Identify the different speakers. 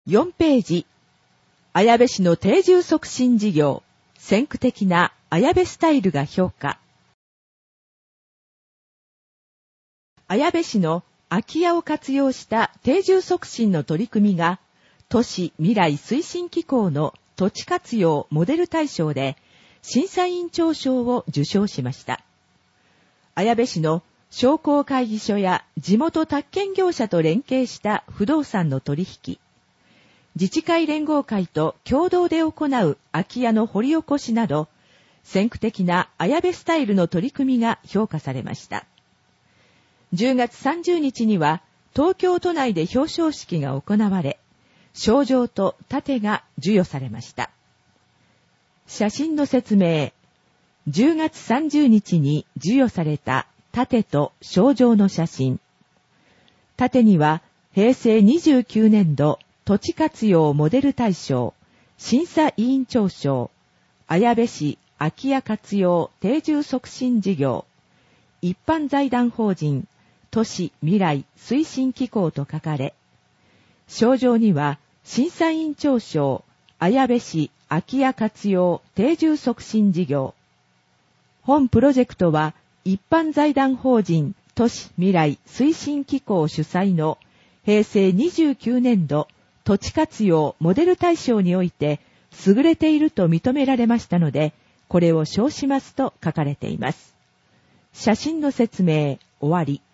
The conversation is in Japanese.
Speaker 1: 4ページ、綾部市の定住促進事業、先駆的な綾部スタイルが評価。綾部市の空き家を活用した定住促進の取り組みが、都市未来推進機構の土地活用モデル大賞で、審査委員長賞を受賞しました。綾部市の商工会議所や地元宅建業者と連携した不動産の取引、自治会連合会と共同で行う空き家の掘り起こしなど、先駆的な綾部スタイルの取り組みが評価されました。10月30日には東京都内で表彰式が行われ、賞状と盾が授与されました。写真の説明。10月30日に授与された盾と賞状の写真。盾には平成29年度土地活用モデル大賞、審査委員長賞、綾部市空き家活用定住促進事業、一般財団法人都市未来推進機構と書かれ、賞状には審査委員長賞、綾部市空き家活用定住促進事業。本プロジェクトは一般財団法人都市未来推進機構主催の平成29年度土地活用モデル大賞において優れていると認められましたので、これを賞しますと書かれています。写真の説明終わり。